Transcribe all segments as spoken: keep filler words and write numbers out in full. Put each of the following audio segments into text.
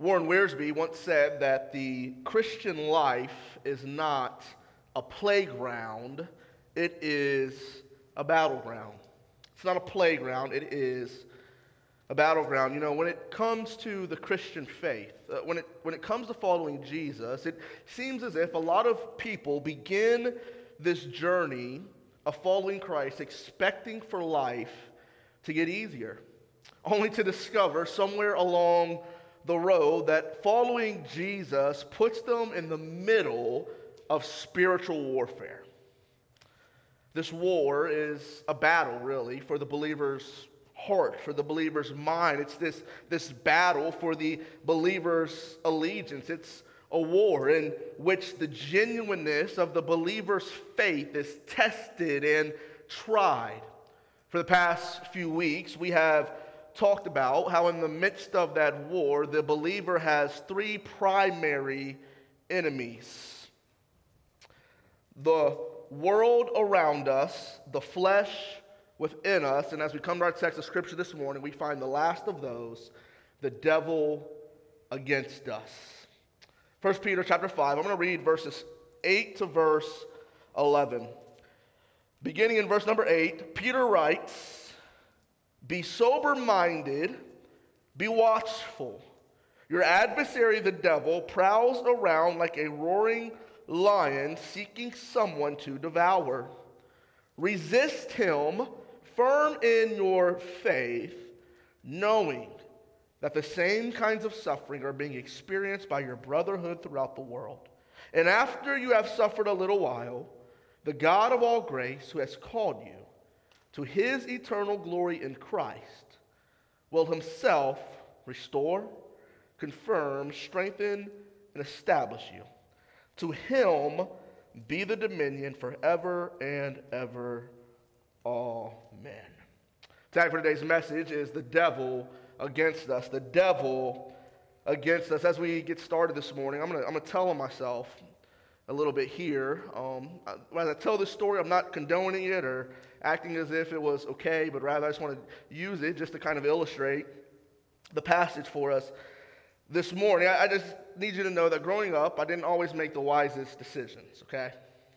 Warren Wiersbe once said that the Christian life is not a playground, it is a battleground. It's not a playground, it is a battleground. You know, when it comes to the Christian faith, uh, when it when it comes to following Jesus, it seems as if a lot of people begin this journey of following Christ expecting for life to get easier, only to discover somewhere along the road that following Jesus puts them in the middle of spiritual warfare. This war is a battle, really, for the believer's heart, for the believer's mind. It's this, this battle for the believer's allegiance. It's a war in which the genuineness of the believer's faith is tested and tried. For the past few weeks, we have talked about how in the midst of that war, the believer has three primary enemies: the world around us, the flesh within us, and as we come to our text of Scripture this morning, we find the last of those, the devil against us. First Peter chapter five, I'm going to read verses eight to verse eleven. Beginning in verse number eight, Peter writes, "Be sober-minded, be watchful. Your adversary, the devil, prowls around like a roaring lion seeking someone to devour. Resist him, firm in your faith, knowing that the same kinds of suffering are being experienced by your brotherhood throughout the world. And after you have suffered a little while, the God of all grace, who has called you to his eternal glory in Christ, will himself restore, confirm, strengthen, and establish you. To him be the dominion forever and ever. Amen." Tag for today's message is the devil against us. The devil against us. As we get started this morning, I'm going to I'm going to tell on myself a little bit here. Um, as I tell this story, I'm not condoning it or acting as if it was okay, but rather I just want to use it just to kind of illustrate the passage for us this morning. I, I just need you to know that growing up, I didn't always make the wisest decisions, okay?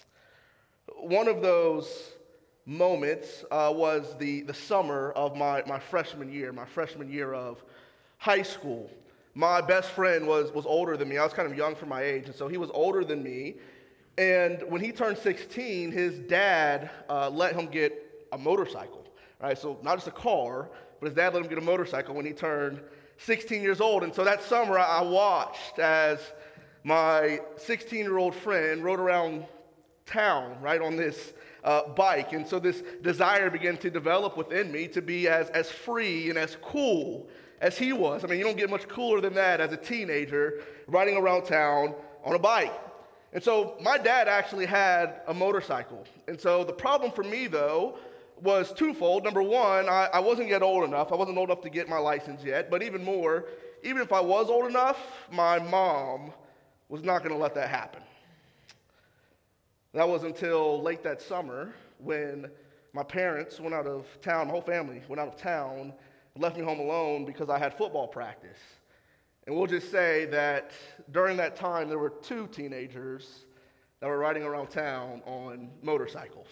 One of those moments uh, was the, the summer of my, my freshman year, my freshman year of high school. My best friend was, was older than me. I was kind of young for my age, and so he was older than me. And when he turned sixteen, his dad uh, let him get a motorcycle, right? So not just a car, but his dad let him get a motorcycle when he turned sixteen years old. And so that summer, I watched as my sixteen-year-old friend rode around town, right, on this uh, bike. And so this desire began to develop within me to be as, as free and as cool as he was. I mean, you don't get much cooler than that as a teenager riding around town on a bike. And so my dad actually had a motorcycle. And so the problem for me, though, was twofold. Number one, I, I wasn't yet old enough. I wasn't old enough to get my license yet. But even more, even if I was old enough, my mom was not going to let that happen. That was until late that summer when my parents went out of town, my whole family went out of town, and left me home alone because I had football practice. And we'll just say that during that time, there were two teenagers that were riding around town on motorcycles.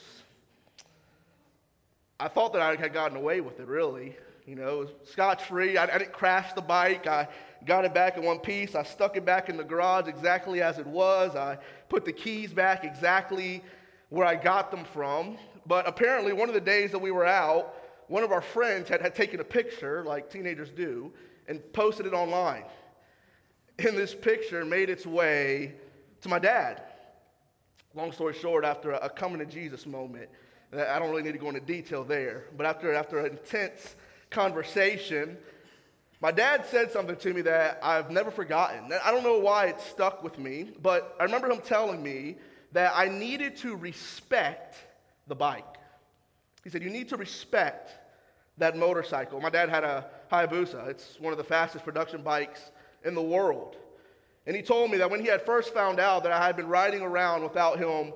I thought that I had gotten away with it, really. You know, it was scotch-free. I, I didn't crash the bike. I got it back in one piece. I stuck it back in the garage exactly as it was. I put the keys back exactly where I got them from. But apparently, one of the days that we were out, one of our friends had, had taken a picture, like teenagers do, and posted it online. And this picture made its way to my dad. Long story short, after a, a coming to Jesus moment, I don't really need to go into detail there, but after, after an intense conversation, my dad said something to me that I've never forgotten. I don't know why it stuck with me, but I remember him telling me that I needed to respect the bike. He said, "You need to respect that motorcycle." My dad had a Hayabusa. It's one of the fastest production bikes in the world. And he told me that when he had first found out that I had been riding around without him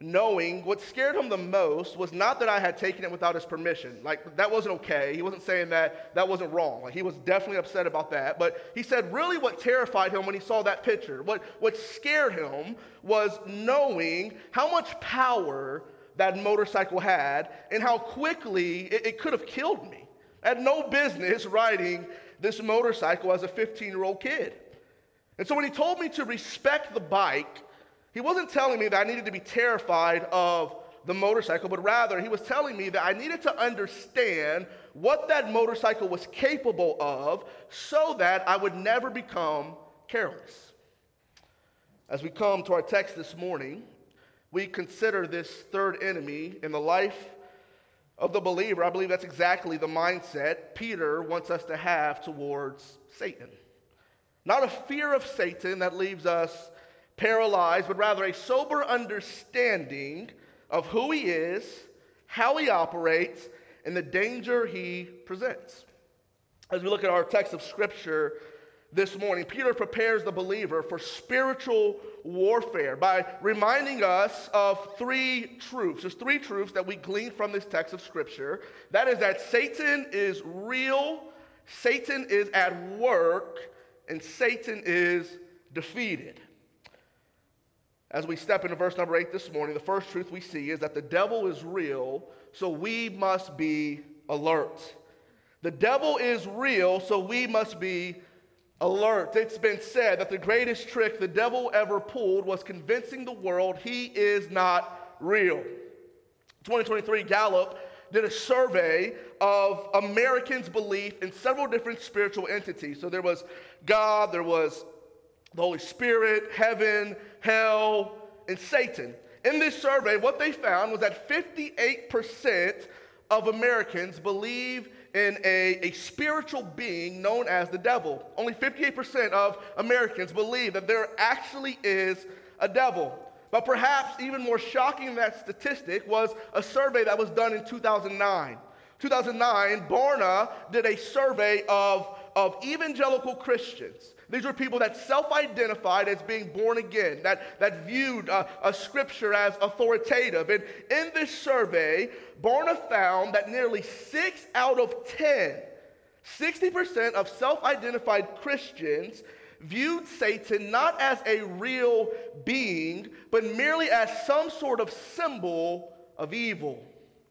knowing what scared him the most was not that I had taken it without his permission. Like, that wasn't okay. He wasn't saying that that wasn't wrong. Like, he was definitely upset about that. But he said really what terrified him when he saw that picture, what, what scared him was knowing how much power that motorcycle had and how quickly it, it could have killed me. I had no business riding this motorcycle as a fifteen-year-old kid. And so when he told me to respect the bike, he wasn't telling me that I needed to be terrified of the motorcycle, but rather he was telling me that I needed to understand what that motorcycle was capable of so that I would never become careless. As we come to our text this morning, we consider this third enemy in the life of the believer. I believe that's exactly the mindset Peter wants us to have towards Satan. Not a fear of Satan that leaves us paralyzed, but rather a sober understanding of who he is, how he operates, and the danger he presents. As we look at our text of Scripture this morning, Peter prepares the believer for spiritual warfare by reminding us of three truths. There's three truths that we glean from this text of Scripture. That is that Satan is real, Satan is at work, and Satan is defeated. As we step into verse number eight this morning, the first truth we see is that the devil is real, so we must be alert. The devil is real, so we must be alert. It's been said that the greatest trick the devil ever pulled was convincing the world he is not real. twenty twenty-three Gallup did a survey of Americans' belief in several different spiritual entities. So there was God, there was the Holy Spirit, heaven, hell, and Satan. In this survey, what they found was that fifty-eight percent of Americans believe in a, a spiritual being known as the devil. Only fifty-eight percent of Americans believe that there actually is a devil. But perhaps even more shocking than that statistic was a survey that was done in two thousand nine. two thousand nine, Barna did a survey of, of evangelical Christians. These were people that self-identified as being born again, that, that viewed uh, a scripture as authoritative. And in this survey, Barna found that nearly six out of ten, sixty percent of self-identified Christians viewed Satan not as a real being, but merely as some sort of symbol of evil.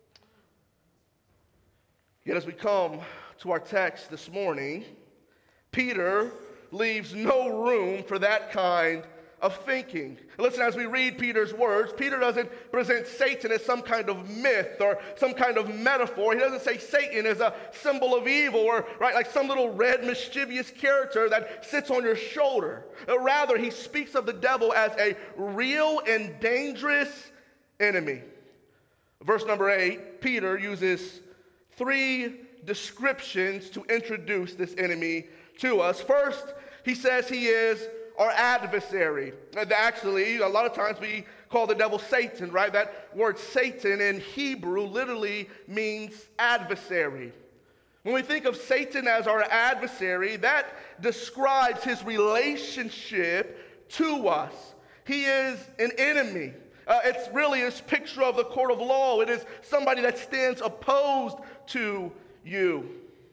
Yet as we come to our text this morning, Peter leaves no room for that kind of thinking. Listen, as we read Peter's words, Peter doesn't present Satan as some kind of myth or some kind of metaphor. He doesn't say Satan is a symbol of evil or, right, like some little red mischievous character that sits on your shoulder. Rather, he speaks of the devil as a real and dangerous enemy. Verse number eight, Peter uses three descriptions to introduce this enemy to us. First, he says he is our adversary. And actually, a lot of times we call the devil Satan, right? That word Satan in Hebrew literally means adversary. When we think of Satan as our adversary, that describes his relationship to us. He is an enemy. Uh, it's really this picture of the court of law. It is somebody that stands opposed to you.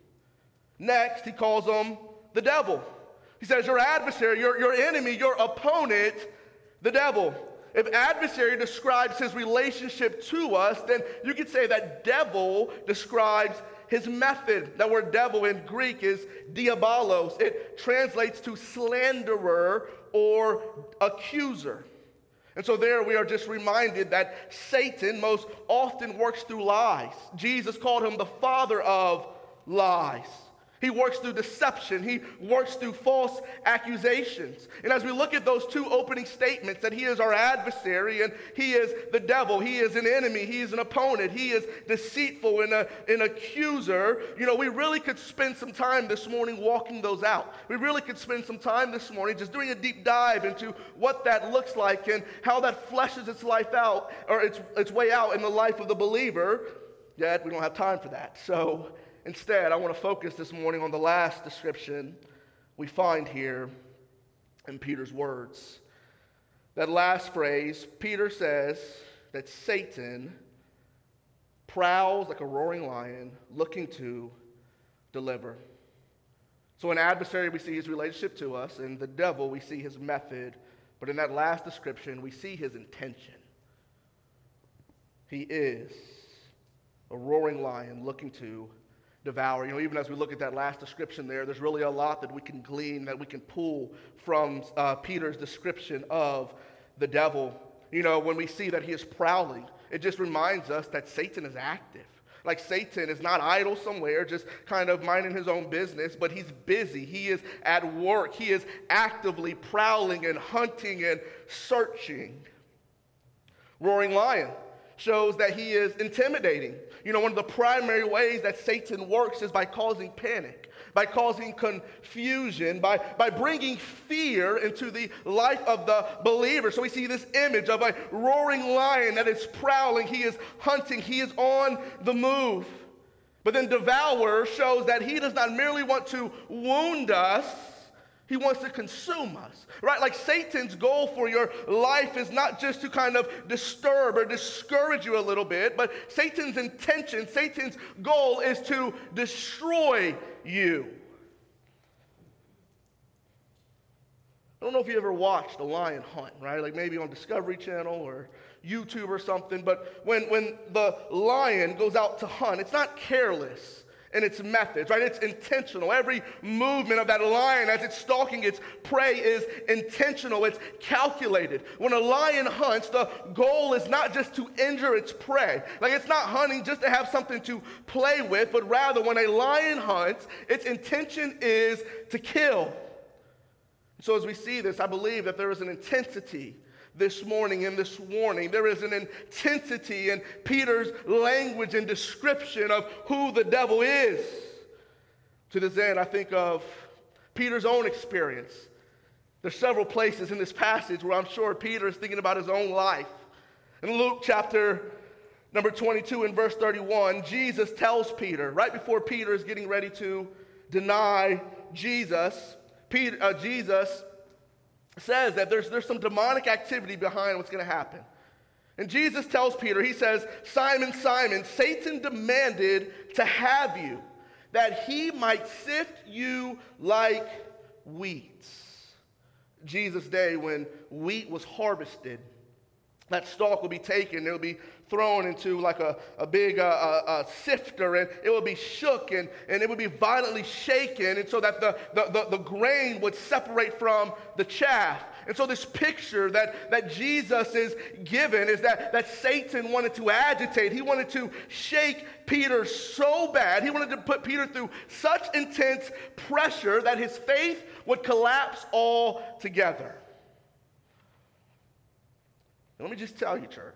Next, he calls him the devil. He says your adversary, your, your enemy, your opponent, the devil. If adversary describes his relationship to us, then you could say that devil describes his method. That word devil in Greek is diabolos. It translates to slanderer or accuser. And so there we are just reminded that Satan most often works through lies. Jesus called him the father of lies. He works through deception. He works through false accusations. And as we look at those two opening statements, that he is our adversary and he is the devil, he is an enemy, he is an opponent, he is deceitful and a, an accuser, you know, we really could spend some time this morning walking those out. We really could spend some time this morning just doing a deep dive into what that looks like and how that fleshes its life out, or its, its way out in the life of the believer. Yet we don't have time for that. So instead, I want to focus this morning on the last description we find here in Peter's words. That last phrase, Peter says, that Satan prowls like a roaring lion looking to deliver. So in adversary, we see his relationship to us. In the devil, we see his method. But in that last description, we see his intention. He is a roaring lion looking to devour. You know, even as we look at that last description there, there's really a lot that we can glean, that we can pull from uh, Peter's description of the devil. You know, when we see that he is prowling, it just reminds us that Satan is active. Like Satan is not idle somewhere, just kind of minding his own business, but he's busy. He is at work. He is actively prowling and hunting and searching. Roaring lion shows that he is intimidating. You know, one of the primary ways that Satan works is by causing panic, by causing confusion, by, by bringing fear into the life of the believer. So we see this image of a roaring lion that is prowling. He is hunting. He is on the move. But then devourer shows that he does not merely want to wound us, he wants to consume us, right? Like Satan's goal for your life is not just to kind of disturb or discourage you a little bit, but Satan's intention, Satan's goal is to destroy you. I don't know if you ever watched a lion hunt, right? Like maybe on Discovery Channel or YouTube or something, but when, when the lion goes out to hunt, it's not careless in its methods, right? It's intentional. Every movement of that lion as it's stalking its prey is intentional. It's calculated. When a lion hunts, the goal is not just to injure its prey. Like it's not hunting just to have something to play with, but rather when a lion hunts, its intention is to kill. So as we see this, I believe that there is an intensity this morning in this warning. There is an intensity in Peter's language and description of who the devil is. To this end, I think of Peter's own experience. There's several places in this passage where I'm sure Peter is thinking about his own life. In Luke chapter number twenty-two and verse thirty-one, Jesus tells Peter, right before Peter is getting ready to deny Jesus, Peter, uh, Jesus says that there's, there's some demonic activity behind what's going to happen. And Jesus tells Peter, he says, Simon, Simon, Satan demanded to have you, that he might sift you like wheat. Jesus' day, when wheat was harvested, that stalk will be taken, it will be thrown into like a, a big uh, uh, uh, sifter, and it will be shook, and, and it would be violently shaken, and so that the, the, the, the grain would separate from the chaff. And so this picture that, that Jesus is given is that, that Satan wanted to agitate. He wanted to shake Peter so bad. He wanted to put Peter through such intense pressure that his faith would collapse altogether. Let me just tell you, church.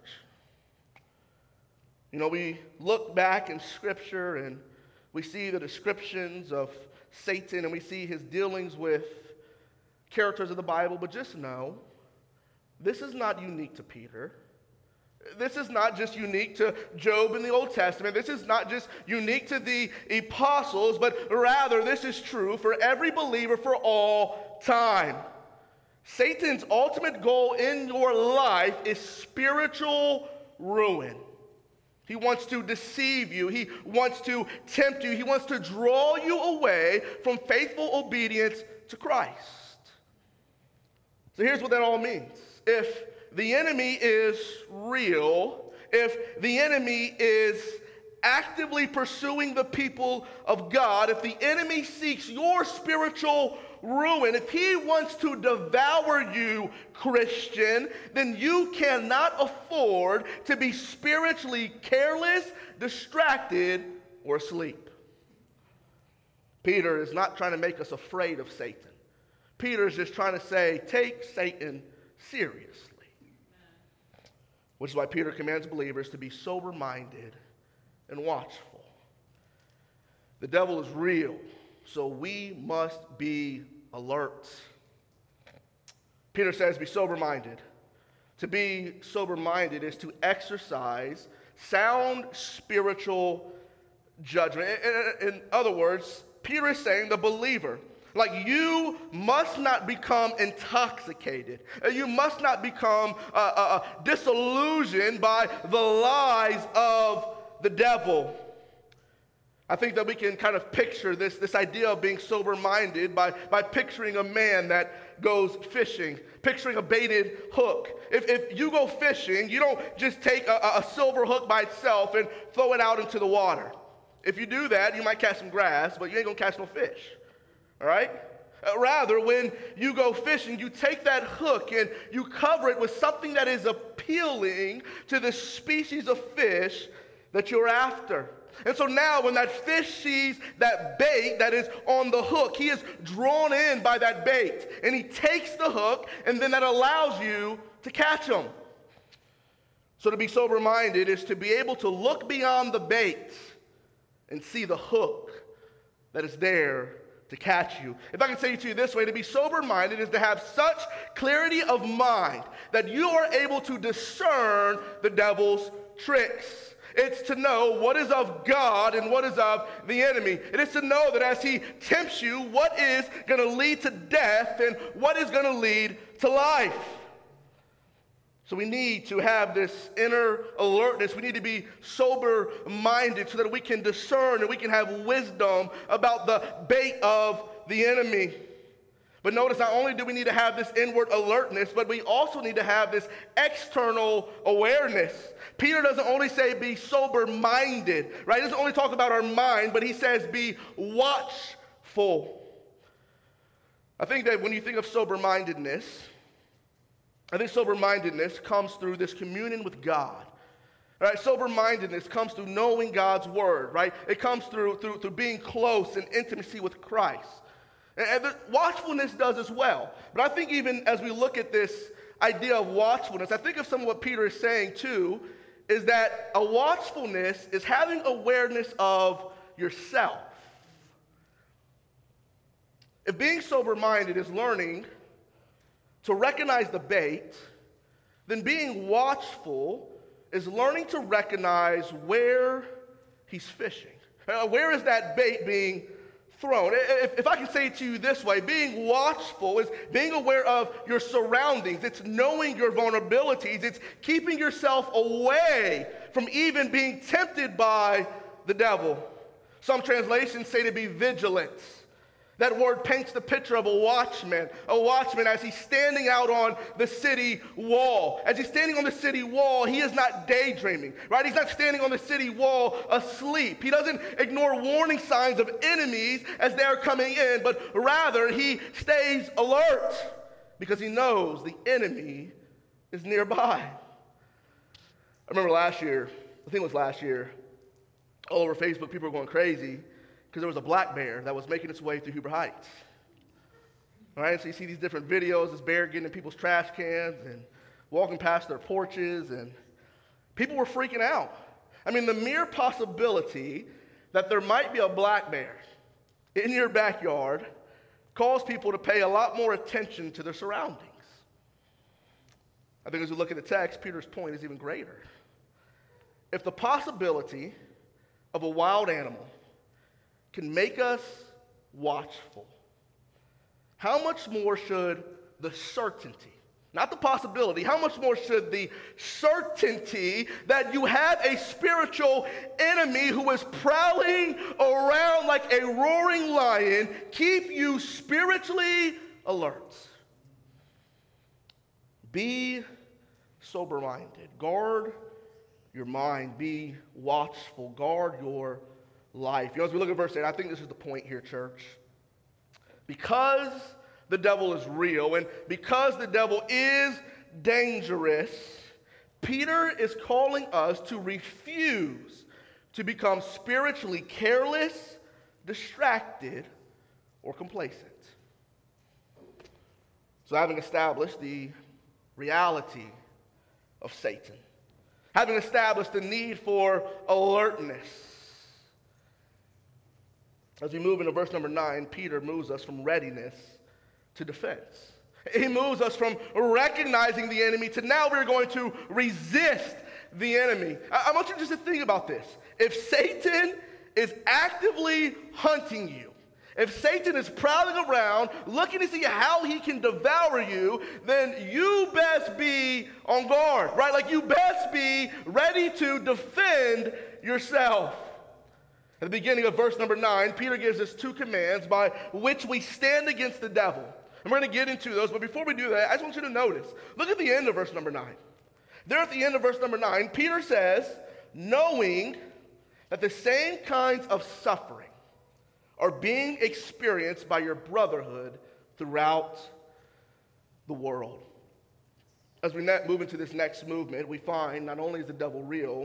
You know, we look back in Scripture and we see the descriptions of Satan and we see his dealings with characters of the Bible, but just know, this is not unique to Peter. This is not just unique to Job in the Old Testament. This is not just unique to the apostles, but rather this is true for every believer for all time. Satan's ultimate goal in your life is spiritual ruin. He wants to deceive you. He wants to tempt you. He wants to draw you away from faithful obedience to Christ. So here's what that all means. If the enemy is real, if the enemy is actively pursuing the people of God, if the enemy seeks your spiritual ruin, if he wants to devour you, Christian, then you cannot afford to be spiritually careless, distracted, or asleep. Peter is not trying to make us afraid of Satan. Peter is just trying to say, take Satan seriously. Which is why Peter commands believers to be sober-minded and watchful. The devil is real, so we must be alert. Peter says, be sober-minded. To be sober-minded is to exercise sound spiritual judgment. In, in, in other words, Peter is saying the believer, Like, you must not become intoxicated. You must not become uh, uh, disillusioned by the lies of the devil. I think that we can kind of picture this, this idea of being sober-minded by, by picturing a man that goes fishing, picturing a baited hook. If, if you go fishing, you don't just take a, a silver hook by itself and throw it out into the water. If you do that, you might catch some grass, but you ain't gonna catch no fish. All right? Uh, rather, when you go fishing, you take that hook and you cover it with something that is appealing to the species of fish that you're after. And so now when that fish sees that bait that is on the hook, he is drawn in by that bait. And he takes the hook, and then that allows you to catch him. So to be sober-minded is to be able to look beyond the bait and see the hook that is there to catch you. If I can say it to you this way, to be sober-minded is to have such clarity of mind that you are able to discern the devil's tricks. It's to know what is of God and what is of the enemy. It is to know that as he tempts you, what is going to lead to death and what is going to lead to life. So we need to have this inner alertness. We need to be sober-minded so that we can discern and we can have wisdom about the bait of the enemy. But notice, not only do we need to have this inward alertness, but we also need to have this external awareness. Peter doesn't only say be sober-minded, right? He doesn't only talk about our mind, but he says be watchful. I think that when you think of sober-mindedness, I think sober-mindedness comes through this communion with God. Right? Sober-mindedness comes through knowing God's word, right? It comes through, through, through being close in intimacy with Christ. And, and the watchfulness does as well. But I think even as we look at this idea of watchfulness, I think of some of what Peter is saying too, is that a watchfulness is having awareness of yourself. If being sober-minded is learning to recognize the bait, then being watchful is learning to recognize where he's fishing. Uh, where is that bait being thrown? If, if I can say it to you this way, being watchful is being aware of your surroundings. It's knowing your vulnerabilities. It's keeping yourself away from even being tempted by the devil. Some translations say to be vigilant. That word paints the picture of a watchman. A watchman as he's standing out on the city wall. As he's standing on the city wall, he is not daydreaming, right? He's not standing on the city wall asleep. He doesn't ignore warning signs of enemies as they're coming in, but rather he stays alert because he knows the enemy is nearby. I remember last year, I think it was last year, all over Facebook, people were going crazy because there was a black bear that was making its way through Huber Heights. All right, so you see these different videos, this bear getting in people's trash cans and walking past their porches, and people were freaking out. I mean, the mere possibility that there might be a black bear in your backyard caused people to pay a lot more attention to their surroundings. I think as we look at the text, Peter's point is even greater. If the possibility of a wild animal can make us watchful, how much more should the certainty, not the possibility, how much more should the certainty that you have a spiritual enemy who is prowling around like a roaring lion keep you spiritually alert? Be sober-minded. Guard your mind. Be watchful. Guard your life. You know, as we look at verse eight, I think this is the point here, church. Because the devil is real and because the devil is dangerous, Peter is calling us to refuse to become spiritually careless, distracted, or complacent. So having established the reality of Satan, having established the need for alertness, as we move into verse number nine, Peter moves us from readiness to defense. He moves us from recognizing the enemy to now we're going to resist the enemy. I, I want you just to think about this. If Satan is actively hunting you, If Satan is prowling around looking to see how he can devour you, then you best be on guard, right? Like you best be ready to defend yourself. At the beginning of verse number nine, Peter gives us two commands by which we stand against the devil. And we're going to get into those, but before we do that, I just want you to notice. Look at the end of verse number nine. There at the end of verse number nine, Peter says, knowing that the same kinds of suffering are being experienced by your brotherhood throughout the world. As we move into this next movement, we find not only is the devil real,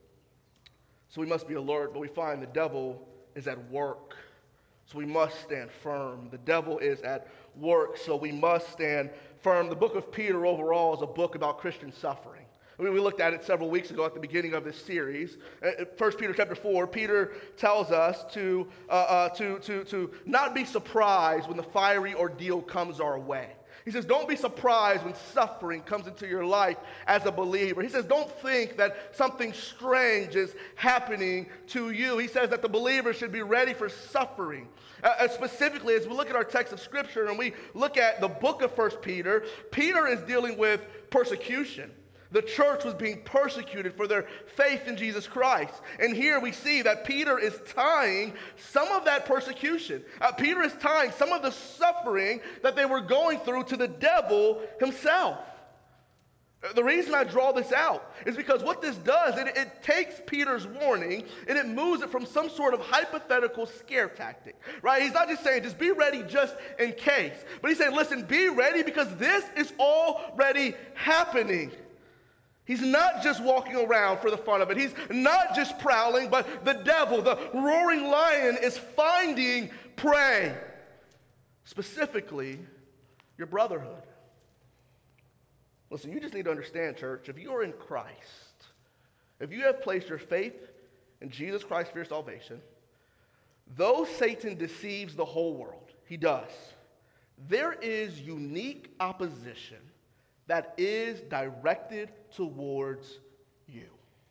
so we must be alert, but we find the devil is at work, so we must stand firm. The devil is at work, so we must stand firm. The book of Peter overall is a book about Christian suffering. I mean, we looked at it several weeks ago at the beginning of this series. First Peter chapter four, Peter tells us to, uh, uh, to, to, to not be surprised when the fiery ordeal comes our way. He says, don't be surprised when suffering comes into your life as a believer. He says, don't think that something strange is happening to you. He says that the believer should be ready for suffering. Uh, specifically, as we look at our text of Scripture and we look at the book of First Peter, Peter is dealing with persecution. The church was being persecuted for their faith in Jesus Christ. And here we see that Peter is tying some of that persecution. Uh, Peter is tying some of the suffering that they were going through to the devil himself. The reason I draw this out is because what this does, it, it takes Peter's warning and it moves it from some sort of hypothetical scare tactic, right? He's not just saying, just be ready just in case. But he's saying, listen, be ready because this is already happening. He's not just walking around for the fun of it. He's not just prowling, but the devil, the roaring lion, is finding prey. Specifically, your brotherhood. Listen, you just need to understand, church, if you are in Christ, if you have placed your faith in Jesus Christ for your salvation, though Satan deceives the whole world, he does, there is unique opposition that is directed towards you.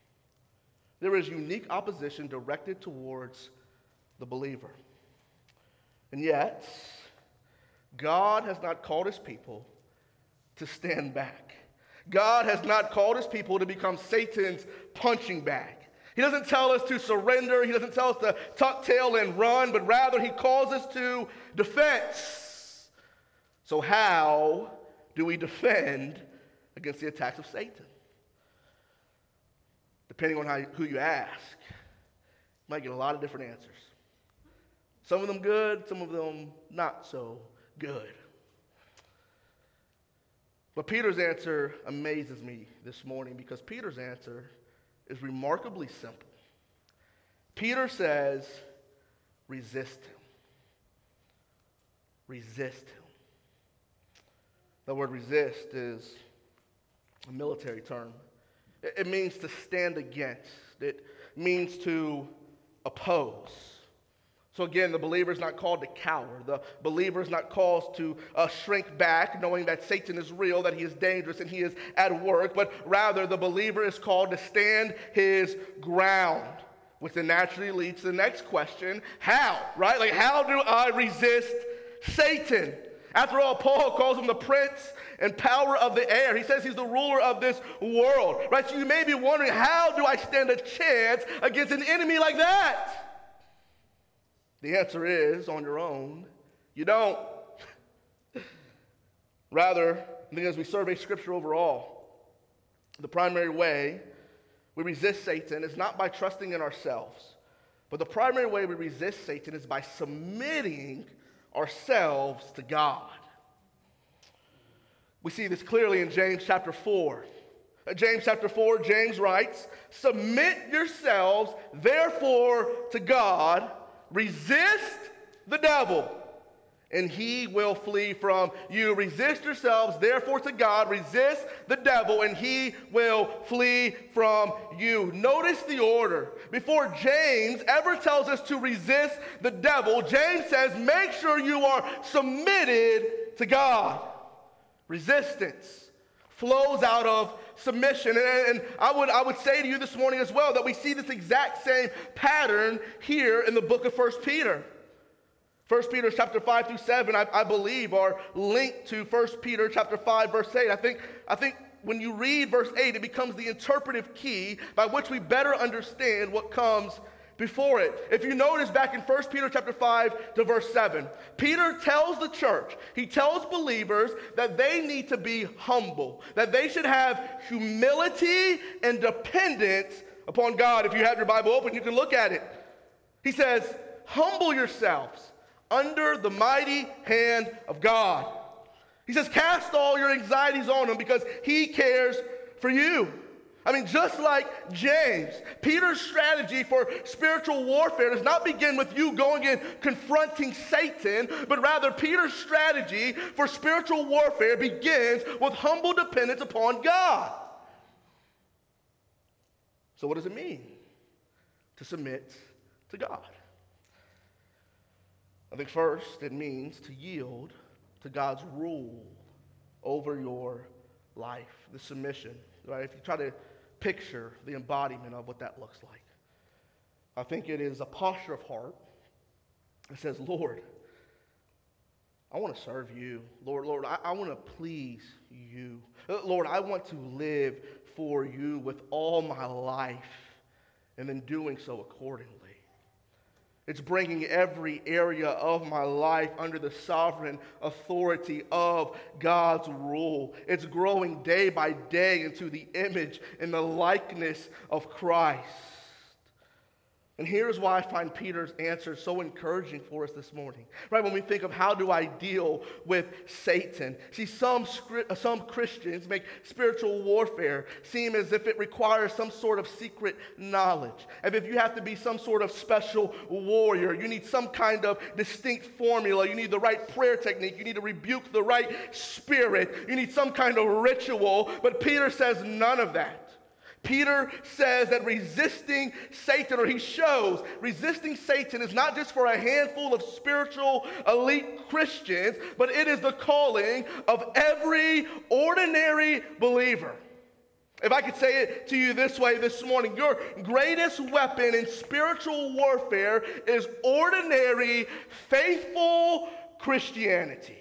There is unique opposition directed towards the believer. And yet, God has not called his people to stand back. God has not called his people to become Satan's punching bag. He doesn't tell us to surrender. He doesn't tell us to tuck tail and run, but rather he calls us to defense. So how do we defend against the attacks of Satan? Depending on how, who you ask, you might get a lot of different answers. Some of them good, some of them not so good. But Peter's answer amazes me this morning because Peter's answer is remarkably simple. Peter says, resist him. Resist him. The word resist is a military term. It means to stand against. It means to oppose. So again, the believer is not called to cower. The believer is not called to uh, shrink back, knowing that Satan is real, that he is dangerous, and he is at work. But rather, the believer is called to stand his ground, which then naturally leads to the next question: how? Right? Like, how do I resist Satan? After all, Paul calls him the prince and power of the air. He says he's the ruler of this world, right? So you may be wondering, how do I stand a chance against an enemy like that? The answer is, on your own, you don't. Rather, I think as we survey Scripture overall, the primary way we resist Satan is not by trusting in ourselves, but the primary way we resist Satan is by submitting ourselves to God. We see this clearly in James chapter four. James chapter four, James writes, "Submit yourselves, therefore, to God. Resist the devil, and he will flee from you." Resist yourselves, therefore, to God. Resist the devil, and he will flee from you. Notice the order. Before James ever tells us to resist the devil, James says, make sure you are submitted to God. Resistance flows out of submission. And, and I would, I would say to you this morning as well that we see this exact same pattern here in the book of First Peter. First Peter chapter five through seven, I, I believe, are linked to First Peter chapter five, verse eight. I think, I think when you read verse eight, it becomes the interpretive key by which we better understand what comes before it. If you notice back in First Peter chapter five to verse seven, Peter tells the church, he tells believers that they need to be humble, that they should have humility and dependence upon God. If you have your Bible open, you can look at it. He says, humble yourselves under the mighty hand of God. He says, cast all your anxieties on him because he cares for you. I mean, just like James, Peter's strategy for spiritual warfare does not begin with you going and confronting Satan, but rather Peter's strategy for spiritual warfare begins with humble dependence upon God. So what does it mean to submit to God? I think first it means to yield to God's rule over your life, the submission, right? If you try to picture the embodiment of what that looks like, I think it is a posture of heart that says, Lord, I want to serve you. Lord, Lord, I, I want to please you. Lord, I want to live for you with all my life, and then doing so accordingly. It's bringing every area of my life under the sovereign authority of God's rule. It's growing day by day into the image and the likeness of Christ. And here's why I find Peter's answer so encouraging for us this morning. Right, when we think of how do I deal with Satan. See, some, some Christians make spiritual warfare seem as if it requires some sort of secret knowledge. As if you have to be some sort of special warrior. You need some kind of distinct formula. You need the right prayer technique. You need to rebuke the right spirit. You need some kind of ritual. But Peter says none of that. Peter says that resisting Satan, or he shows resisting Satan is not just for a handful of spiritual elite Christians, but it is the calling of every ordinary believer. If I could say it to you this way this morning, your greatest weapon in spiritual warfare is ordinary, faithful Christianity.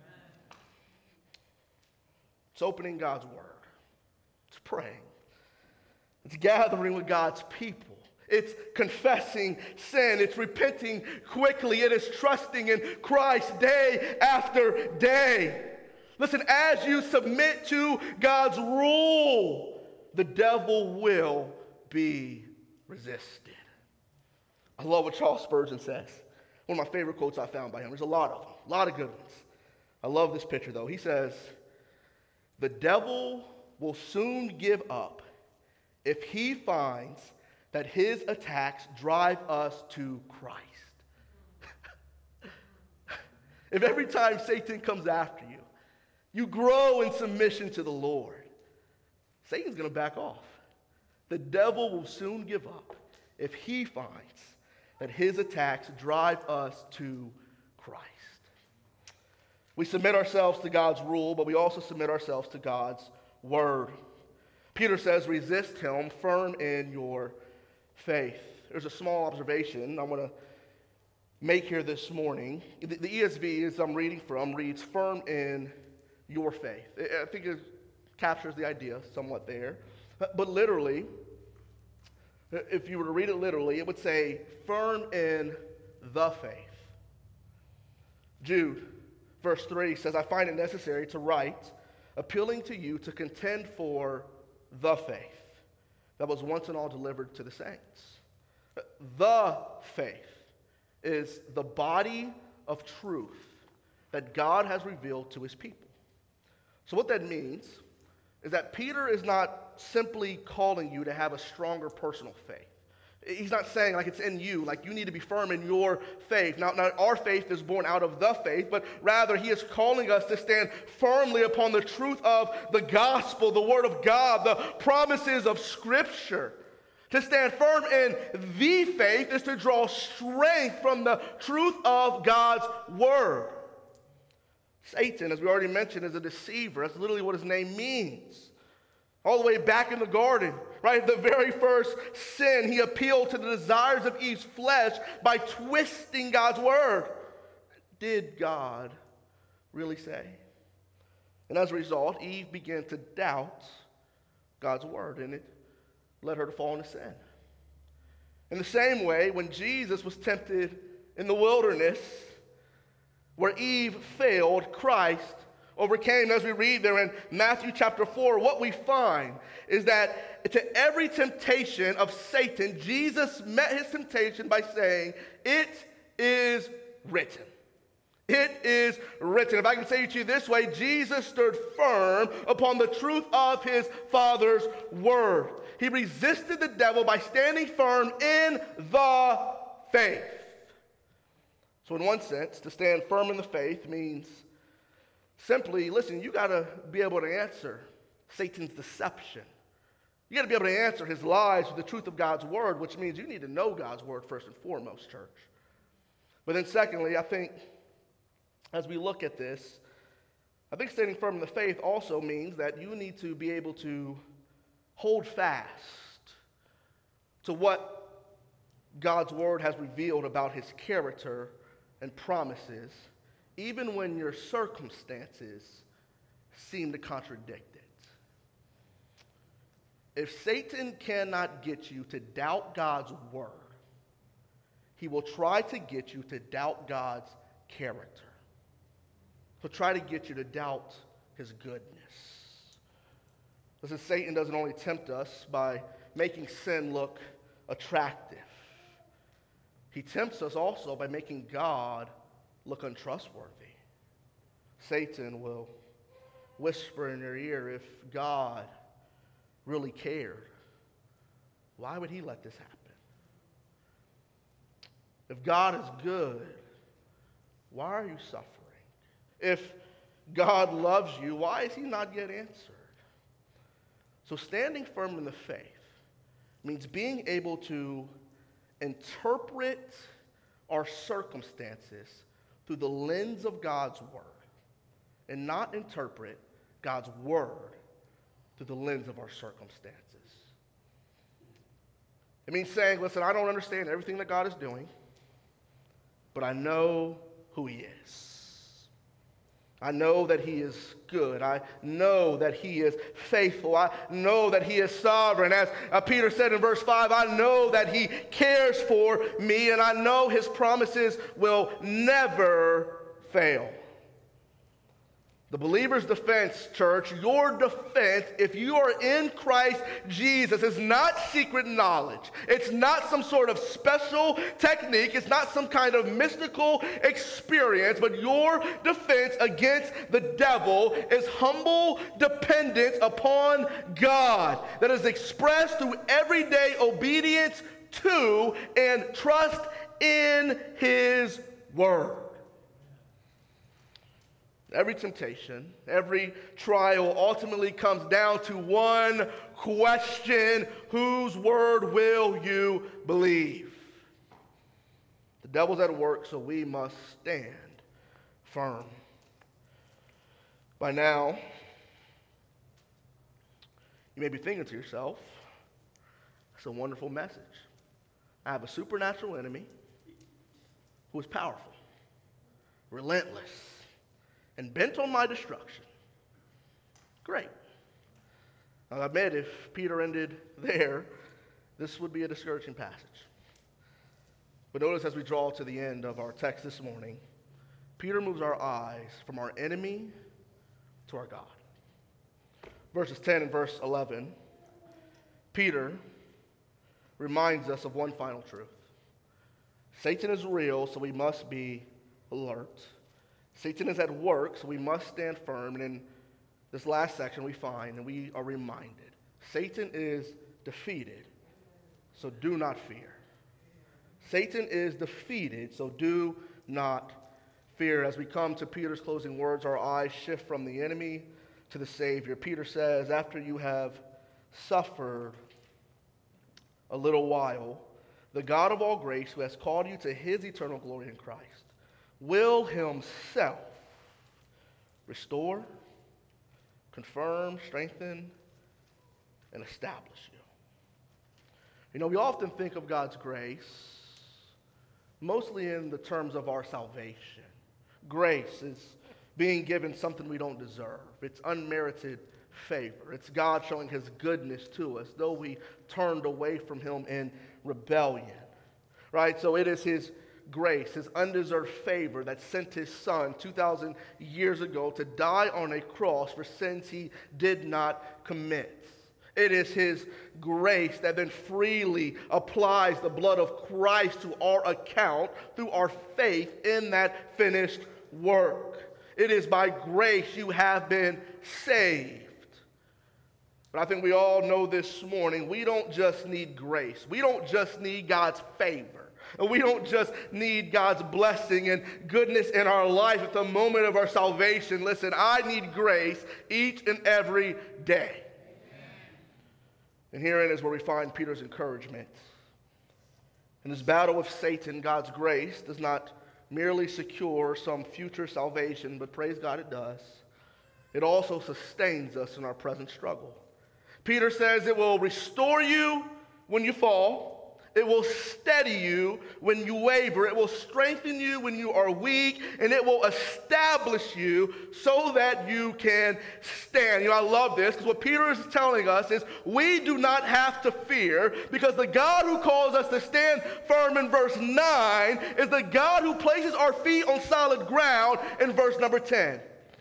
It's opening God's word. It's praying. It's gathering with God's people. It's confessing sin. It's repenting quickly. It is trusting in Christ day after day. Listen, as you submit to God's rule, the devil will be resisted. I love what Charles Spurgeon says. One of my favorite quotes I found by him. There's a lot of them, a lot of good ones. I love this picture, though. He says, the devil will soon give up if he finds that his attacks drive us to Christ. If every time Satan comes after you, you grow in submission to the Lord, Satan's going to back off. The devil will soon give up if he finds that his attacks drive us to Christ. We submit ourselves to God's rule, but we also submit ourselves to God's word. Peter says, resist him, firm in your faith. There's a small observation I want to make here this morning. The, the E S V, as I'm reading from, reads, firm in your faith. I think it captures the idea somewhat there. But literally, if you were to read it literally, it would say, firm in the faith. Jude, verse three says, I find it necessary to write, appealing to you to contend for the faith that was once and all delivered to the saints. The faith is the body of truth that God has revealed to his people. So what that means is that Peter is not simply calling you to have a stronger personal faith. He's not saying like it's in you, like you need to be firm in your faith. Now, now, our faith is born out of the faith, but rather he is calling us to stand firmly upon the truth of the gospel, the word of God, the promises of Scripture. To stand firm in the faith is to draw strength from the truth of God's word. Satan, as we already mentioned, is a deceiver. That's literally what his name means. All the way back in the garden, right? The very first sin, he appealed to the desires of Eve's flesh by twisting God's word. did God really say? And as a result, Eve began to doubt God's word, and it led her to fall into sin. In the same way, when Jesus was tempted in the wilderness, where Eve failed, Christ overcame. As we read there in Matthew chapter four, what we find is that to every temptation of Satan, Jesus met his temptation by saying, "It is written." It is written. If I can say it to you this way, Jesus stood firm upon the truth of his Father's word. He resisted the devil by standing firm in the faith. So in one sense, to stand firm in the faith means simply, listen, you got to be able to answer Satan's deception. You got to be able to answer his lies with the truth of God's word, which means you need to know God's word first and foremost, church. But then secondly, I think as we look at this, I think standing firm in the faith also means that you need to be able to hold fast to what God's word has revealed about his character and promises, even when your circumstances seem to contradict it. If Satan cannot get you to doubt God's word, he will try to get you to doubt God's character. He'll try to get you to doubt his goodness. Listen, Satan doesn't only tempt us by making sin look attractive. He tempts us also by making God look untrustworthy. Satan will whisper in your ear, if God really cared, why would he let this happen? If God is good, why are you suffering? If God loves you, why is he not yet answered? So standing firm in the faith means being able to interpret our circumstances through the lens of God's word and not interpret God's word through the lens of our circumstances. It means saying, listen, I don't understand everything that God is doing, but I know who he is. I know that he is good. I know that he is faithful. I know that he is sovereign. As uh, Peter said in verse five, I know that he cares for me, and I know his promises will never fail. The believer's defense, church, your defense, if you are in Christ Jesus, is not secret knowledge. It's not some sort of special technique. It's not some kind of mystical experience. But your defense against the devil is humble dependence upon God that is expressed through everyday obedience to and trust in his word. Every temptation, every trial ultimately comes down to one question: whose word will you believe? The devil's at work, so we must stand firm. By now, you may be thinking to yourself, it's a wonderful message. I have a supernatural enemy who is powerful, relentless, and bent on my destruction. Great. Now, I admit if Peter ended there, this would be a discouraging passage. But notice as we draw to the end of our text this morning, Peter moves our eyes from our enemy to our God. Verses ten and verse eleven, Peter reminds us of one final truth. Satan is real, so we must be alert. Satan is at work, so we must stand firm. And in this last section we find, and we are reminded, Satan is defeated, so do not fear. Satan is defeated, so do not fear. As we come to Peter's closing words, our eyes shift from the enemy to the Savior. Peter says, after you have suffered a little while, the God of all grace, who has called you to his eternal glory in Christ, will himself restore, confirm, strengthen, and establish you. You know, we often think of God's grace mostly in the terms of our salvation. Grace is being given something we don't deserve. It's unmerited favor. It's God showing his goodness to us, though we turned away from him in rebellion. Right? So it is his grace, his undeserved favor that sent his son two thousand years ago to die on a cross for sins he did not commit. It is his grace that then freely applies the blood of Christ to our account through our faith in that finished work. It is by grace you have been saved. But I think we all know this morning, we don't just need grace. We don't just need God's favor. We don't just need God's blessing and goodness in our life at the moment of our salvation. Listen, I need grace each and every day. And herein is where we find Peter's encouragement. In this battle with Satan, God's grace does not merely secure some future salvation, but praise God it does. It also sustains us in our present struggle. Peter says it will restore you when you fall. It will steady you when you waver. It will strengthen you when you are weak. And it will establish you so that you can stand. You know, I love this because what Peter is telling us is we do not have to fear because the God who calls us to stand firm in verse nine is the God who places our feet on solid ground in verse number ten.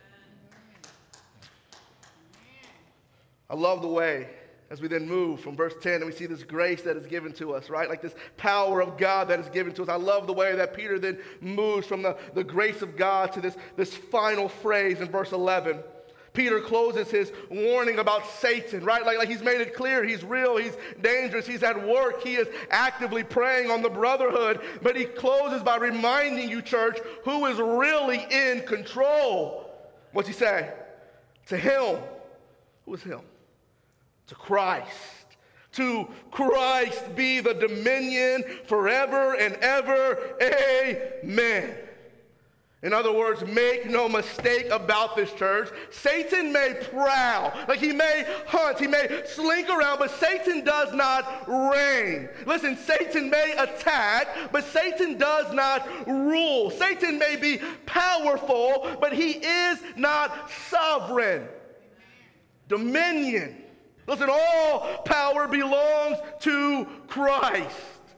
I love the way as we then move from verse ten and we see this grace that is given to us, right? Like this power of God that is given to us. I love the way that Peter then moves from the, the grace of God to this, this final phrase in verse eleven. Peter closes his warning about Satan, right? Like, like he's made it clear he's real, he's dangerous, he's at work, he is actively preying on the brotherhood. But he closes by reminding you, church, who is really in control. What's he say? To him. Who is him? To Christ. To Christ be the dominion forever and ever. Amen. In other words, make no mistake about this, church. Satan may prowl, like he may hunt, he may slink around, but Satan does not reign. Listen, Satan may attack, but Satan does not rule. Satan may be powerful, but he is not sovereign. Dominion. Listen, all power belongs to Christ.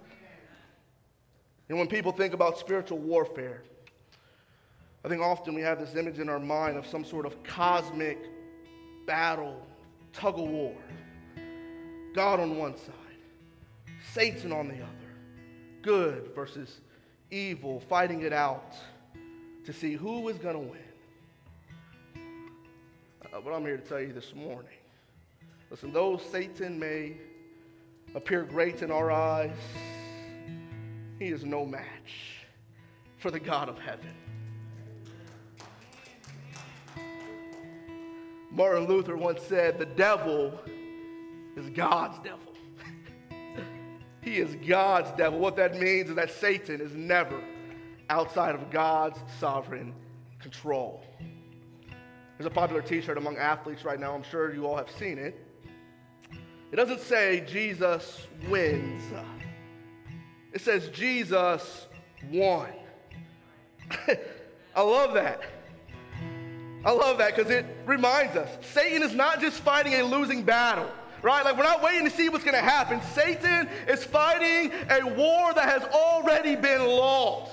And when people think about spiritual warfare, I think often we have this image in our mind of some sort of cosmic battle, tug of war. God on one side, Satan on the other. Good versus evil, fighting it out to see who is going to win. Uh, but I'm here to tell you this morning. Listen, though Satan may appear great in our eyes, he is no match for the God of heaven. Martin Luther once said, the devil is God's devil. He is God's devil. What that means is that Satan is never outside of God's sovereign control. There's a popular t-shirt among athletes right now. I'm sure you all have seen it. It doesn't say Jesus wins. It says Jesus won. I love that. I love that because it reminds us Satan is not just fighting a losing battle, right? Like we're not waiting to see what's going to happen. Satan is fighting a war that has already been lost.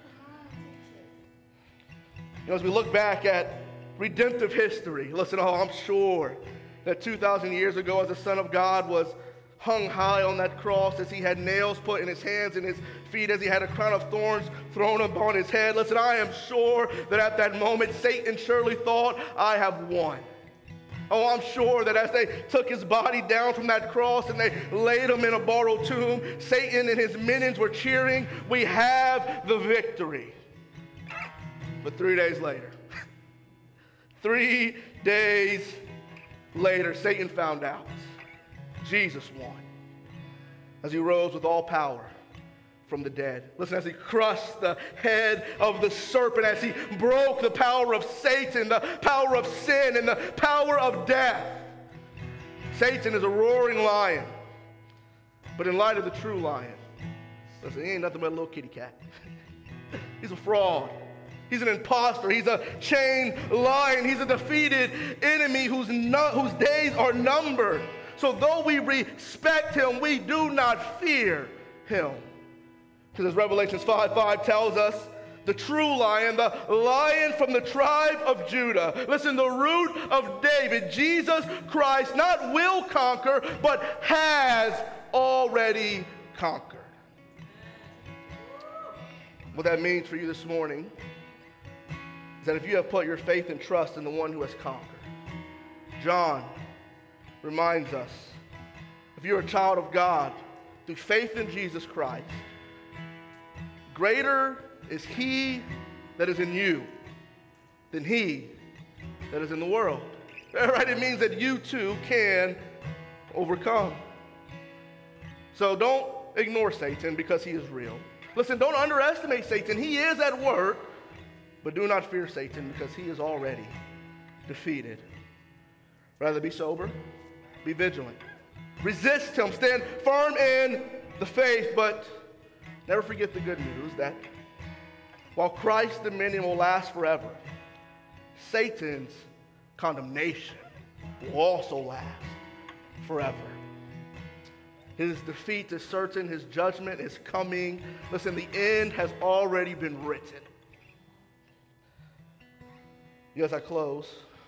You know, as we look back at redemptive history, listen, oh, I'm sure that two thousand years ago as the Son of God was hung high on that cross, as he had nails put in his hands and his feet, as he had a crown of thorns thrown upon his head. Listen, I am sure that at that moment, Satan surely thought, I have won. Oh, I'm sure that as they took his body down from that cross and they laid him in a borrowed tomb, Satan and his minions were cheering, we have the victory. But three days later, three days later, Satan found out. Jesus won as he rose with all power from the dead. Listen, as he crushed the head of the serpent, as he broke the power of Satan, the power of sin, and the power of death. Satan is a roaring lion, but in light of the true lion, listen, he ain't nothing but a little kitty cat. He's a fraud. He's an imposter. He's a chained lion. He's a defeated enemy whose, no, whose days are numbered. So though we respect him, we do not fear him. Because as Revelation five five tells us, the true lion, the lion from the tribe of Judah. Listen, the root of David, Jesus Christ, not will conquer, but has already conquered. What that means for you this morning is that if you have put your faith and trust in the one who has conquered, John reminds us, if you're a child of God, through faith in Jesus Christ, greater is he that is in you than he that is in the world. Right? It means that you too can overcome. So don't ignore Satan because he is real. Listen, don't underestimate Satan. He is at work, but do not fear Satan because he is already defeated. Rather be sober, be vigilant. Resist him, stand firm in the faith, but never forget the good news that while Christ's dominion will last forever, Satan's condemnation will also last forever. His defeat is certain. His judgment is coming. Listen, the end has already been written. As I close,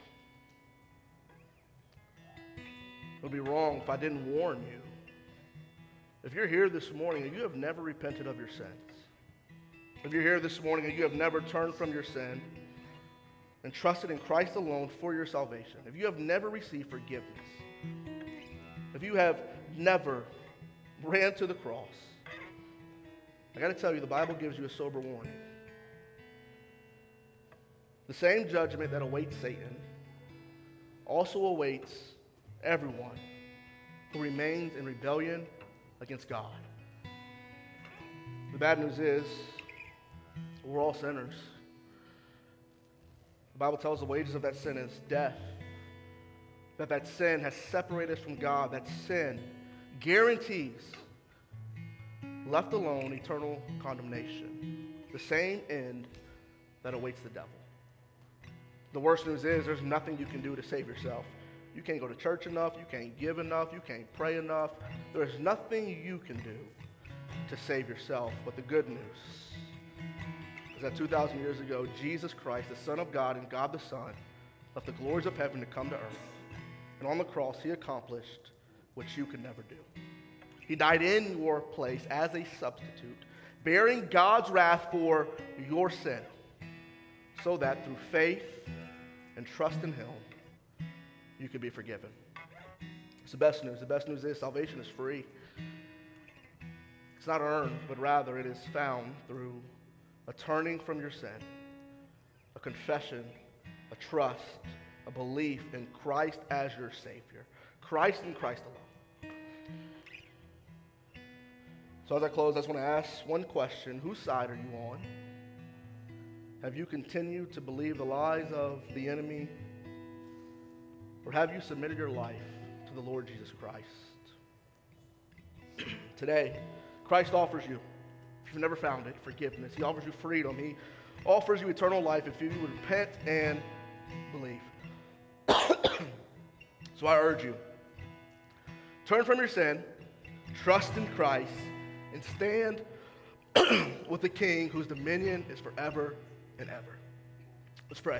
it would be wrong if I didn't warn you. If you're here this morning and you have never repented of your sins, if you're here this morning and you have never turned from your sin and trusted in Christ alone for your salvation, if you have never received forgiveness, if you have never ran to the cross, I got to tell you, the Bible gives you a sober warning. The same judgment that awaits Satan also awaits everyone who remains in rebellion against God. The bad news is, we're all sinners. The Bible tells the wages of that sin is death. That that sin has separated us from God. That sin guarantees, left alone, eternal condemnation. The same end that awaits the devil. The worst news is there's nothing you can do to save yourself. You can't go to church enough. You can't give enough. You can't pray enough. There's nothing you can do to save yourself. But the good news is that two thousand years ago, Jesus Christ, the Son of God and God the Son, left the glories of heaven to come to earth. And on the cross, he accomplished what you could never do. He died in your place as a substitute, bearing God's wrath for your sin, so that through faith and trust in him, you could be forgiven. It's the best news. The best news is salvation is free. It's not earned, but rather it is found through a turning from your sin, a confession, a trust, a belief in Christ as your Savior. Christ and Christ alone. So as I close, I just want to ask one question. Whose side are you on? Have you continued to believe the lies of the enemy? Or have you submitted your life to the Lord Jesus Christ? Today, Christ offers you, if you've never found it, forgiveness. He offers you freedom. He offers you eternal life if you would repent and believe. So I urge you, turn from your sin, trust in Christ, and stand with the King whose dominion is forever and ever. Let's pray.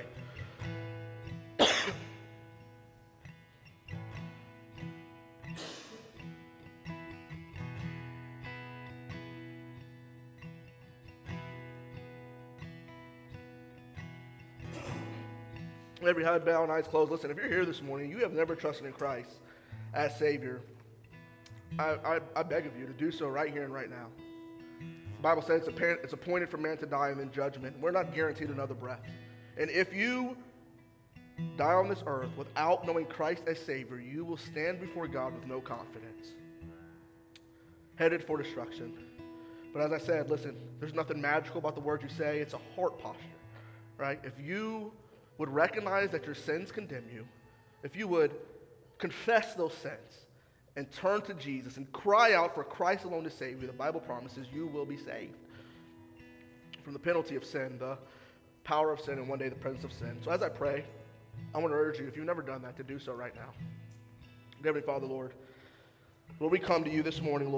Every head bowed and eyes closed. Listen, if you're here this morning, you have never trusted in Christ as Savior, I, I, I beg of you to do so right here and right now. The Bible says it's, apparent, it's appointed for man to die and then judgment. We're not guaranteed another breath. And if you die on this earth without knowing Christ as Savior, you will stand before God with no confidence, headed for destruction. But as I said, listen, there's nothing magical about the words you say. It's a heart posture, right? If you would recognize that your sins condemn you, if you would confess those sins and turn to Jesus and cry out for Christ alone to save you, the Bible promises you will be saved from the penalty of sin, the power of sin, and one day the presence of sin. So as I pray, I want to urge you, if you've never done that, to do so right now. Heavenly Father, Lord, Lord, we come to you this morning, Lord.